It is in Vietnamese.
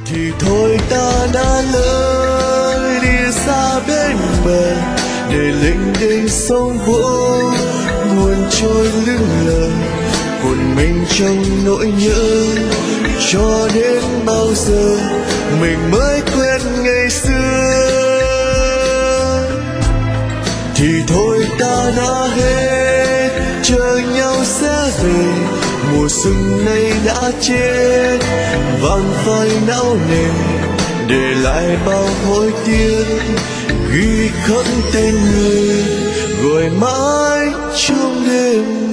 thì thôi ta đã lỡ đi xa bên bờ, để lênh đênh sóng vỗ nguồn trôi lững lờ, hồn mình trong nỗi nhớ. Cho đến bao giờ mình mới quên ngày xưa, thì thôi ta đã hết, chờ nhau sẽ về. Mùa xuân này đã chết, vàng phai não nề, để lại bao hối tiếc, ghi khắc tên người gọi mãi trong đêm.